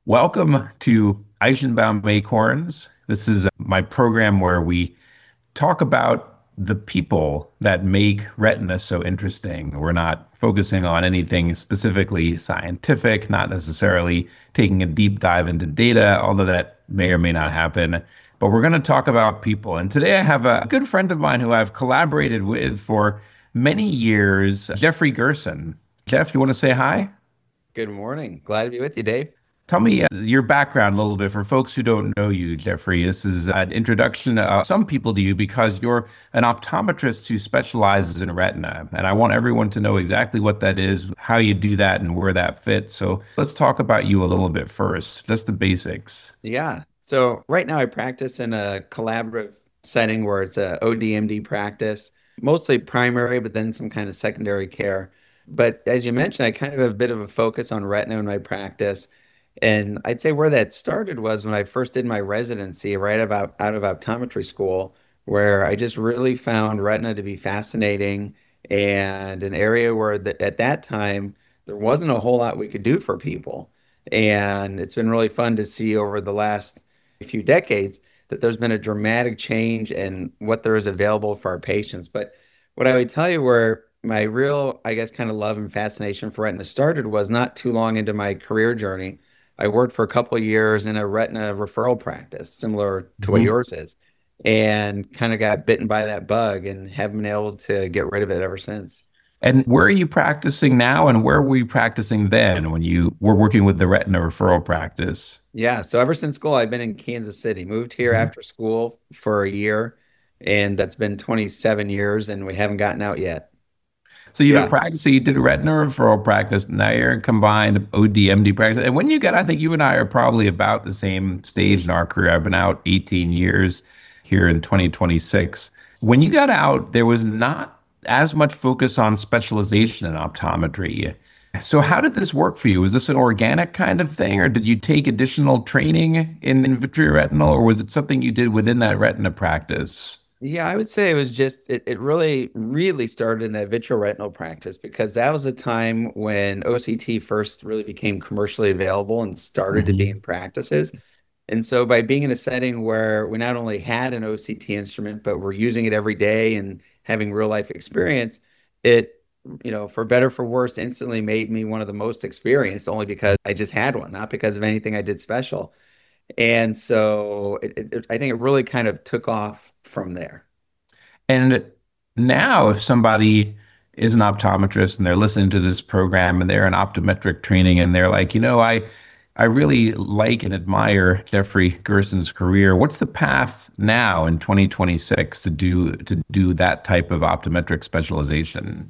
Welcome to Eichenbaum Acorns. This is my program where we talk about the people that make retina so interesting. We're not focusing on anything specifically scientific, not necessarily taking a deep dive into data, although that may or may not happen. But we're going to talk about people. And today I have a good friend of mine who I've collaborated with for many years, Jeffrey Gerson. Jeff, you want to say hi? Good morning. Glad to be with you, Dave. Tell me your background a little bit for folks who don't know you, Jeffrey. This is an introduction of some people to you because you're an optometrist who specializes in retina. And I want everyone to know exactly what that is, how you do that, and where that fits. So let's talk about you a little bit first, just the basics. Yeah. So right now I practice in a collaborative setting where it's a ODMD practice, mostly primary, but then some kind of secondary care. But as you mentioned, I kind of have a bit of a focus on retina in my practice. And I'd say where that started was when I first did my residency right about out of optometry school, where I just really found retina to be fascinating and an area where at that time there wasn't a whole lot we could do for people. And it's been really fun to see over the last few decades that there's been a dramatic change in what there is available for our patients. But what I would tell you where my real, I guess, kind of love and fascination for retina started was not too long into my career journey. I worked for a couple of years in a retina referral practice, similar to what Mhm. yours is, and kind of got bitten by that bug and haven't been able to get rid of it ever since. And where are you practicing now, and where were you practicing then when you were working with the retina referral practice? Yeah, so ever since school, I've been in Kansas City. Moved here Mhm. after school for a year, and that's been 27 years, and we haven't gotten out yet. So you've been Yeah. practicing, you did retina referral practice, now you're in combined ODMD practice. And when you got, I think you and I are probably about the same stage in our career. I've been out 18 years here in 2026. When you got out, there was not as much focus on specialization in optometry. So how did this work for you? Was this an organic kind of thing, or did you take additional training in vitreoretinal, or was it something you did within that retina practice? Yeah, I would say it was just it really really started in that vitreoretinal practice because that was a time when OCT first really became commercially available and started to be in Mhm. practices. And so by being in a setting where we not only had an OCT instrument, but we're using it every day and having real life experience, it, for better for worse, instantly made me one of the most experienced only because I just had one, not because of anything I did special. And so I think it really kind of took off from there. And now, if somebody is an optometrist and they're listening to this program and they're in optometric training and they're like, I really like and admire Jeffrey Gerson's career. What's the path now in 2026 to do that type of optometric specialization?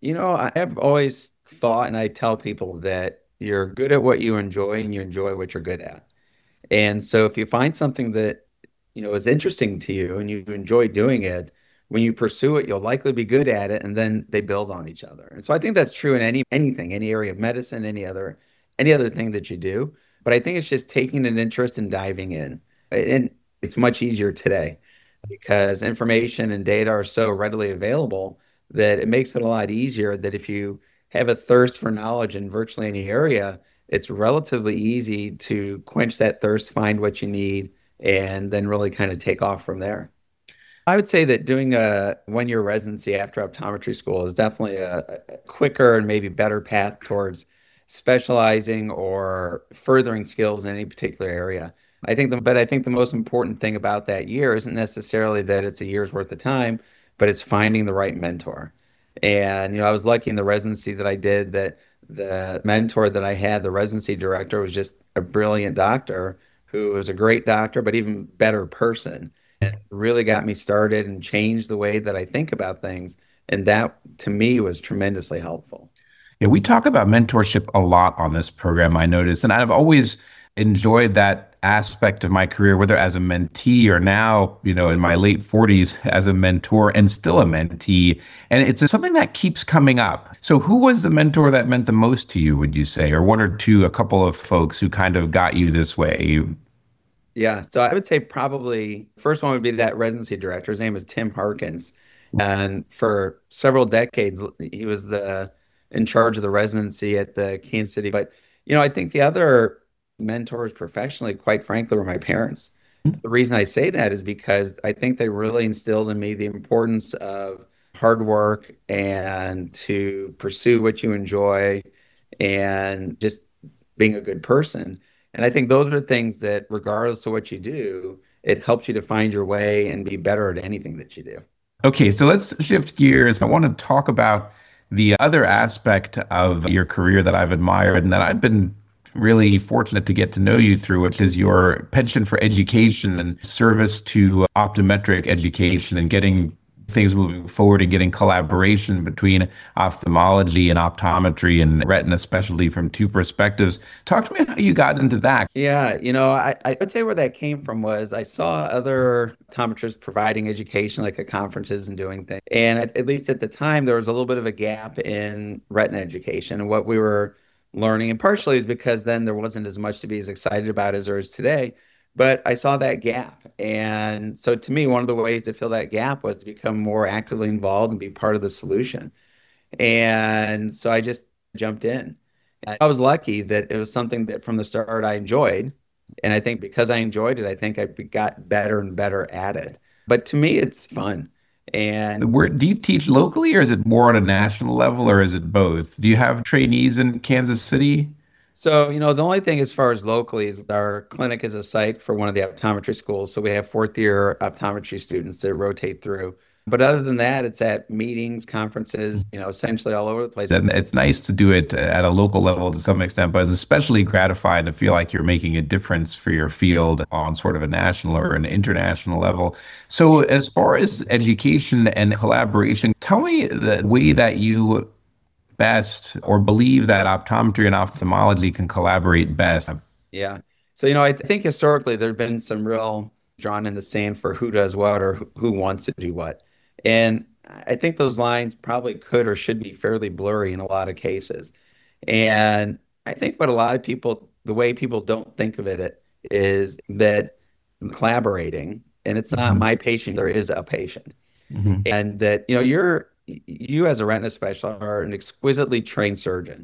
I have always thought, and I tell people that you're good at what you enjoy and you enjoy what you're good at. And so if you find something that, is interesting to you and you enjoy doing it, when you pursue it, you'll likely be good at it and then they build on each other. And so I think that's true in anything, any area of medicine, any other thing that you do. But I think it's just taking an interest and diving in. And it's much easier today because information and data are so readily available that it makes it a lot easier that if you have a thirst for knowledge in virtually any area, it's relatively easy to quench that thirst, find what you need, and then really kind of take off from there. I would say that doing a 1 year residency after optometry school is definitely a quicker and maybe better path towards specializing or furthering skills in any particular area. But I think the most important thing about that year isn't necessarily that it's a year's worth of time, but it's finding the right mentor. And I was lucky in the residency that I did that the mentor that I had, the residency director, was just a brilliant doctor who was a great doctor, but even better person and really got me started and changed the way that I think about things. And that to me was tremendously helpful. Yeah, we talk about mentorship a lot on this program, I noticed, and I've always enjoyed that aspect of my career, whether as a mentee or now, in my late 40s as a mentor and still a mentee. And it's something that keeps coming up. So, who was the mentor that meant the most to you, would you say, or one or two, a couple of folks who kind of got you this way? Yeah, so I would say probably first one would be that residency director. His name is Tim Harkins. And for several decades, he was the in charge of the residency at the Kansas City. But I think the other mentors professionally, quite frankly, were my parents. The reason I say that is because I think they really instilled in me the importance of hard work and to pursue what you enjoy and just being a good person. And I think those are things that, regardless of what you do, it helps you to find your way and be better at anything that you do. Okay, so let's shift gears. I want to talk about the other aspect of your career that I've admired and that I've been really fortunate to get to know you through, which is your penchant for education and service to optometric education and getting things moving forward and getting collaboration between ophthalmology and optometry and retina specialty from two perspectives. Talk to me how you got into that. Yeah, I would say where that came from was I saw other optometrists providing education, like at conferences and doing things. And at least at the time, there was a little bit of a gap in retina education and what we were learning. And partially is because then there wasn't as much to be as excited about as there is today. But I saw that gap. And so to me, one of the ways to fill that gap was to become more actively involved and be part of the solution. And so I just jumped in. I was lucky that it was something that from the start I enjoyed. And I think because I enjoyed it, I think I got better and better at it. But to me, it's fun. And Where do you teach locally, or is it more on a national level, or is it both? Do you have trainees in Kansas City? so, the only thing as far as locally is our clinic is a site for one of the optometry schools. So we have fourth year optometry students that rotate through. But other than that, it's at meetings, conferences, essentially all over the place. And it's nice to do it at a local level to some extent, but it's especially gratifying to feel like you're making a difference for your field on sort of a national or an international level. So, as far as education and collaboration, tell me the way that you best or believe that optometry and ophthalmology can collaborate best. Yeah. So, I think historically there've been some real drawn in the sand for who does what or who wants to do what. And I think those lines probably could or should be fairly blurry in a lot of cases. And I think what a lot of people, the way people don't think of it is that collaborating, and it's not Mhm. my patient, there is a patient. Mhm. And that, you as a retina specialist are an exquisitely trained surgeon.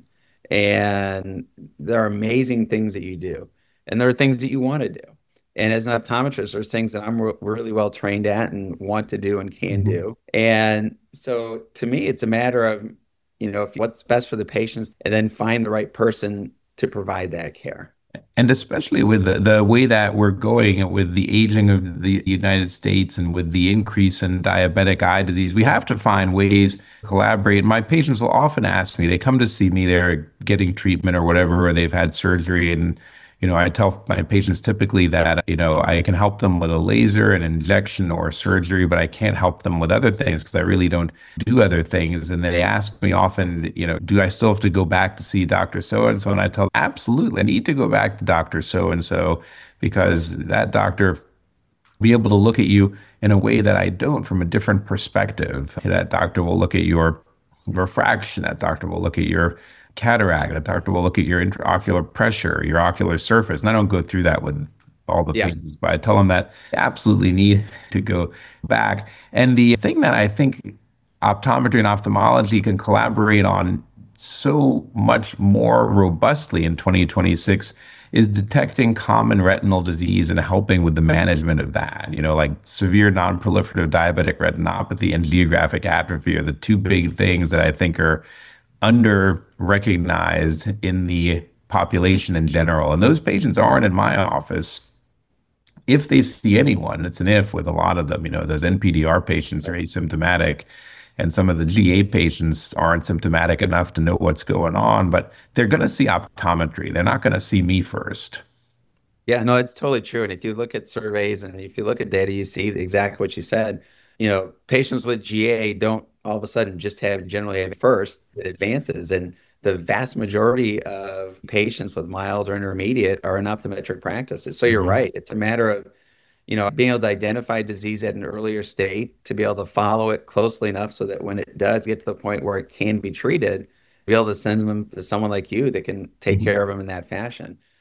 And there are amazing things that you do. And there are things that you want to do. And as an optometrist, there's things that I'm really well trained at and want to do and can Mhm. do. And so to me, it's a matter of, if what's best for the patients and then find the right person to provide that care. And especially with the way that we're going with the aging of the United States and with the increase in diabetic eye disease, we have to find ways to collaborate. My patients will often ask me, they come to see me, they're getting treatment or whatever, or they've had surgery. And, I tell my patients typically that, I can help them with a laser, an injection, or surgery, but I can't help them with other things because I really don't do other things. And they ask me often, do I still have to go back to see Dr. So and so? And I tell them, absolutely, I need to go back to Dr. So and so because that doctor be able to look at you in a way that I don't from a different perspective. That doctor will look at your refraction, that doctor will look at your cataract, that doctor will look at your intraocular pressure, your ocular surface. And I don't go through that with all the Yeah. patients, but I tell them that they absolutely need to go back. And the thing that I think optometry and ophthalmology can collaborate on so much more robustly in 2026 is detecting common retinal disease and helping with the management of that. Like severe non-proliferative diabetic retinopathy and geographic atrophy are the two big things that I think are under recognized in the population in general. And those patients aren't in my office. If they see anyone, it's an if with a lot of them. Those NPDR patients are asymptomatic, and some of the GA patients aren't symptomatic enough to know what's going on, but they're going to see optometry. They're not going to see me first. Yeah, no, it's totally true. And if you look at surveys and if you look at data, you see exactly what you said. Patients with GA don't all of a sudden just generally have first, it advances. And the vast majority of patients with mild or intermediate are in optometric practices. So you're Mhm. right. It's a matter of, being able to identify disease at an earlier state, to be able to follow it closely enough so that when it does get to the point where it can be treated, be able to send them to someone like you that can take Mhm. care of them in that fashion.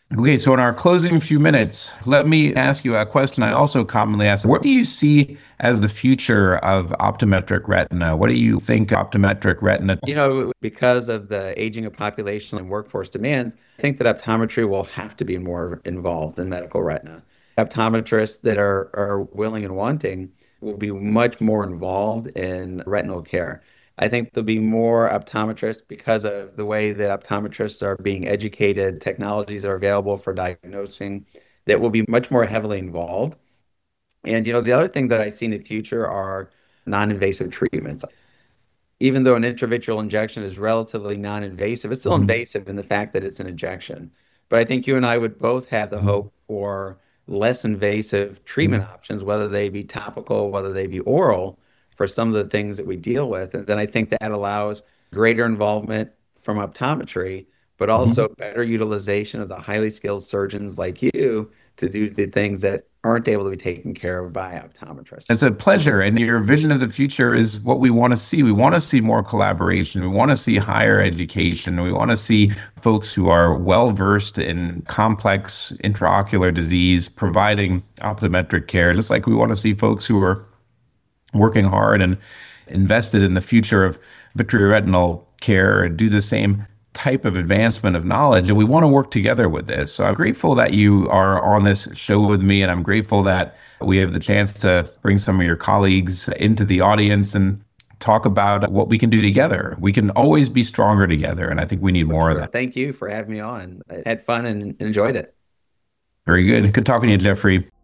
Okay, so in our closing few minutes, let me ask you a question I also commonly ask. What do you see as the future of optometric retina? What do you think optometric retina? Because of the aging of population and workforce demands, I think that optometry will have to be more involved in medical retina. Optometrists that are willing and wanting will be much more involved in retinal care. I think there'll be more optometrists because of the way that optometrists are being educated, technologies are available for diagnosing that will be much more heavily involved. And the other thing that I see in the future are non-invasive treatments. Even though an intravitreal injection is relatively non-invasive, it's still Mhm, invasive in the fact that it's an injection. But I think you and I would both have the mhm, hope for less invasive treatment mhm. options, whether they be topical, whether they be oral, for some of the things that we deal with. And then I think that allows greater involvement from optometry, but Mhm. also better utilization of the highly skilled surgeons like you to do the things that aren't able to be taken care of by optometrists. It's a pleasure. And your vision of the future is what we want to see. We want to see more collaboration. We want to see higher education. We want to see folks who are well versed in complex intraocular disease providing optometric care, just like we want to see folks who are working hard and invested in the future of vitreoretinal care and do the same type of advancement of knowledge. And we want to work together with this. So I'm grateful that you are on this show with me. And I'm grateful that we have the chance to bring some of your colleagues into the audience and talk about what we can do together. We can always be stronger together. And I think we need For more of sure. that. Thank you for having me on. I had fun and enjoyed it. Very good. Good talking to you, Jeffrey.